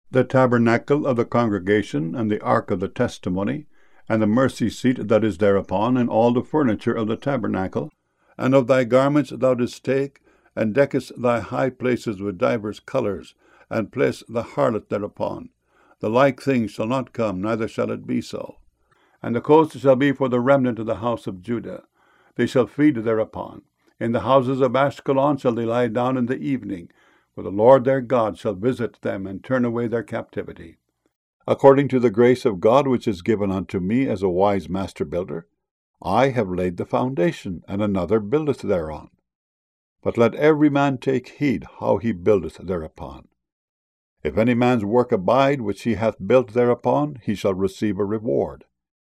the tabernacle of the congregation, and the ark of the testimony, and the mercy seat that is thereupon, and all the furniture of the tabernacle. And of thy garments thou didst take, and deckest thy high places with divers colours, and placed the harlot thereupon. The like thing shall not come, neither shall it be so. And the coast shall be for the remnant of the house of Judah. They shall feed thereupon. In the houses of Ashkelon shall they lie down in the evening, for the Lord their God shall visit them, and turn away their captivity. According to the grace of God which is given unto me as a wise master builder, I have laid the foundation, and another buildeth thereon. But let every man take heed how he buildeth thereupon. If any man's work abide which he hath built thereupon, he shall receive a reward.